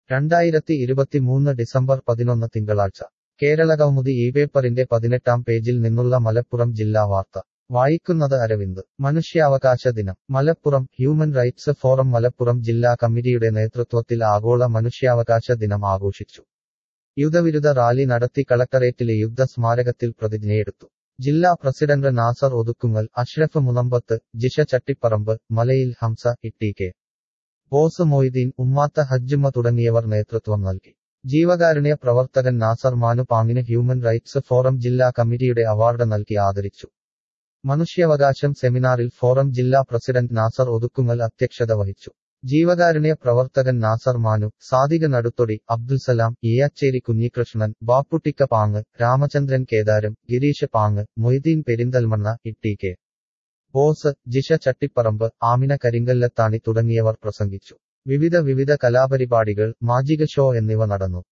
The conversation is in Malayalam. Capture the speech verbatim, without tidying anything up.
രണ്ടായിരത്തി ഇരുപത്തിമൂന്ന് ഡിസംബർ പതിനൊന്ന് തിങ്കളാഴ്ച കേരളകൗമുദി ഈ പേപ്പറിന്റെ പതിനെട്ടാം പേജിൽ നിന്നുള്ള മലപ്പുറം ജില്ലാ വാർത്ത വായിക്കുന്നത് അരവിന്ദ്. മനുഷ്യാവകാശ ദിനം Malappuram. Human rights forum Malappuram ജില്ലാ കമ്മിറ്റിയുടെ നേതൃത്വത്തിൽ ആഗോള മനുഷ്യാവകാശ ദിനം ആഘോഷിച്ചു. യുദ്ധവിരുദ്ധ റാലി നടത്തി കളക്ടറേറ്റിലെ യുദ്ധ സ്മാരകത്തിൽ പ്രതിജ്ഞയെടുത്തു. ജില്ലാ president Nasar Othukkungal, Ashraf Munambath, Jisha Chattiparamba, Malayil Hamza, E K Bose Moideen, Ummatha Hajjumma തുടങ്ങിയവർ നേതൃത്വം നൽകി. ജീവകാരുണ്യ പ്രവർത്തകൻ നാസർ മാനുപാങ്ങിന് ഹ്യൂമൻ റൈറ്റ്സ് ഫോറം ജില്ലാ കമ്മിറ്റിയുടെ അവാർഡ് നൽകി ആദരിച്ചു. മനുഷ്യാവകാശം സെമിനാറിൽ ഫോറം ജില്ലാ പ്രസിഡന്റ് നാസർ ഒതുക്കുങ്ങൽ അധ്യക്ഷത വഹിച്ചു. ജീവകാരുണ്യ പ്രവർത്തകൻ നാസർ മാനു, സാദിഖ് നടുത്തൊടി, അബ്ദുൽസലാം, ഇയാച്ചേരി കുഞ്ഞികൃഷ്ണൻ, ബാപ്പുട്ടിക്ക പാങ്ങ്, രാമചന്ദ്രൻ കേദാരം, ഗിരീഷ് പാങ്ങ്, മൊയ്തീൻ പെരിന്തൽമണ്ണ, ഇ കെ ബോസ്, ജിഷ ചട്ടിപ്പറമ്പ്, ആമിന കരിങ്കല്ലത്താണി തുടങ്ങിയവർ പ്രസംഗിച്ചു. വിവിധ വിവിധ കലാപരിപാടികൾ, മാജിക ഷോ എന്നിവ നടന്നു.